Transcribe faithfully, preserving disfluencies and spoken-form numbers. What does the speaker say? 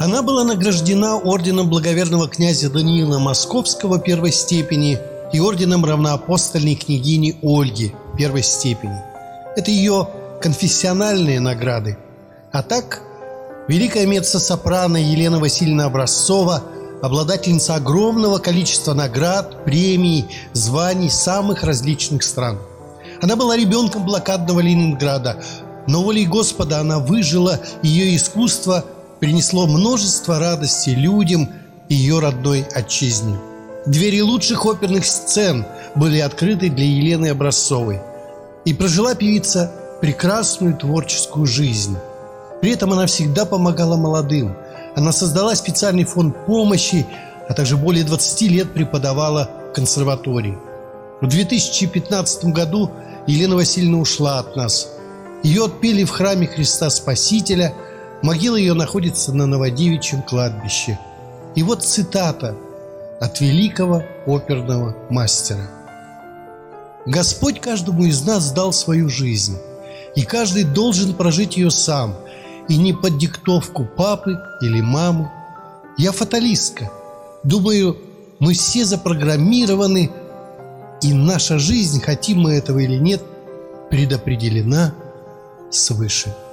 Она была награждена орденом благоверного князя Даниила Московского первой степени и орденом равноапостольной княгини Ольги первой степени. Это ее конфессиональные награды. А так, великая меццо-сопрано Елена Васильевна Образцова – обладательница огромного количества наград, премий, званий самых различных стран. Она была ребенком блокадного Ленинграда, но волей Господа она выжила, ее искусство принесло множество радости людям ее родной отчизне. Двери лучших оперных сцен были открыты для Елены Образцовой, и прожила певица прекрасную творческую жизнь. При этом она всегда помогала молодым. Она создала специальный фонд помощи, а также более двадцати лет преподавала в консерватории. В две тысячи пятнадцатом году Елена Васильевна ушла от нас. Ее отпели в храме Христа Спасителя. Могила ее находится на Новодевичьем кладбище. И вот цитата от великого оперного мастера. «Господь каждому из нас дал свою жизнь, и каждый должен прожить ее сам, и не под диктовку папы или мамы. Я фаталистка. Думаю, мы все запрограммированы, и наша жизнь, хотим мы этого или нет, предопределена свыше».